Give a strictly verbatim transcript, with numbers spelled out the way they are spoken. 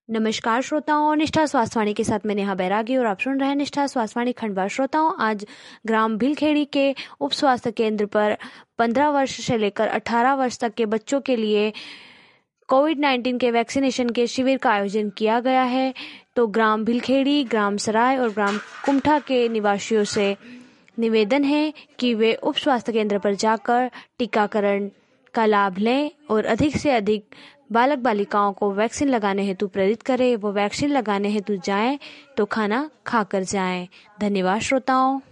नमस्कार श्रोताओं, निष्ठा स्वास्थ्यवाणी के साथ मैं नेहा बैरागी और आप सुन रहे हैं निष्ठा स्वास्थ्यवाणी खंडवा। श्रोताओं, आज ग्राम भिलखेड़ी के उप स्वास्थ्य केंद्र पर पंद्रह वर्ष से लेकर अठारह वर्ष तक के बच्चों के लिए कोविड नाइन्टीन के वैक्सीनेशन के शिविर का आयोजन किया गया है। तो ग्राम भिलखेड़ी, ग्राम सराय और ग्राम कुमठा के निवासियों से निवेदन है कि वे उप स्वास्थ्य केंद्र पर जाकर टीकाकरण का लाभ लें और अधिक से अधिक बालक बालिकाओं को वैक्सीन लगाने हेतु प्रेरित करें। वो वैक्सीन लगाने हेतु जाएं तो खाना खाकर जाएं। धन्यवाद श्रोताओं।